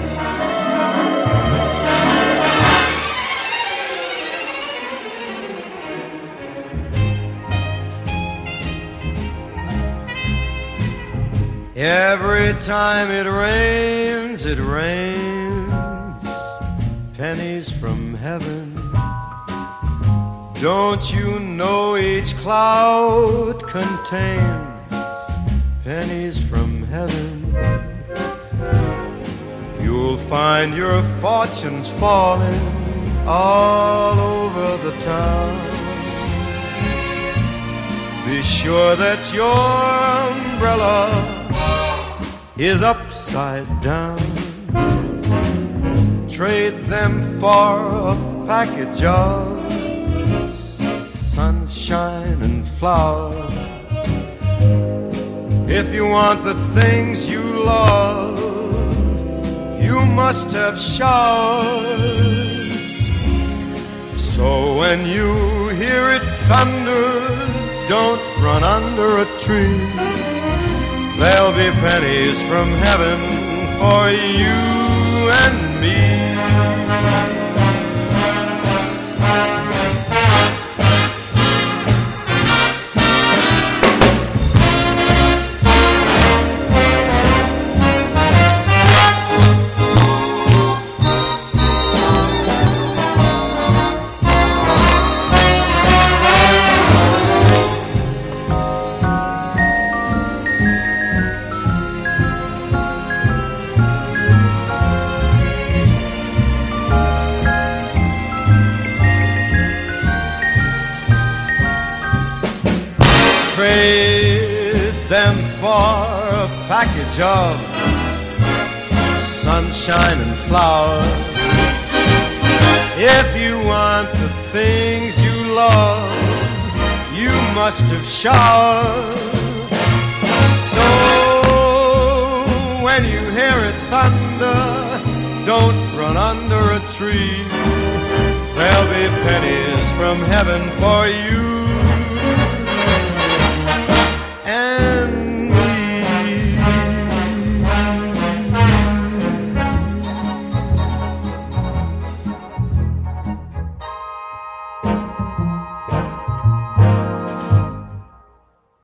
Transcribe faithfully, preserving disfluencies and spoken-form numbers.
Every time it rains, it rains pennies from heaven. Don't you know each cloud contains pennies from heaven? You'll find your fortunes falling all over the town. Be sure that your umbrella is upside down. Trade them for a package of sunshine and flowers. If you want the things you love, you must have showers. So when you hear it thunder, don't run under a tree. There'll be pennies from heaven for you and me. Trade them for a package of sunshine and flowers. If you want the things you love, you must have showers. So when you hear it thunder, don't run under a tree. There'll be pennies from heaven for you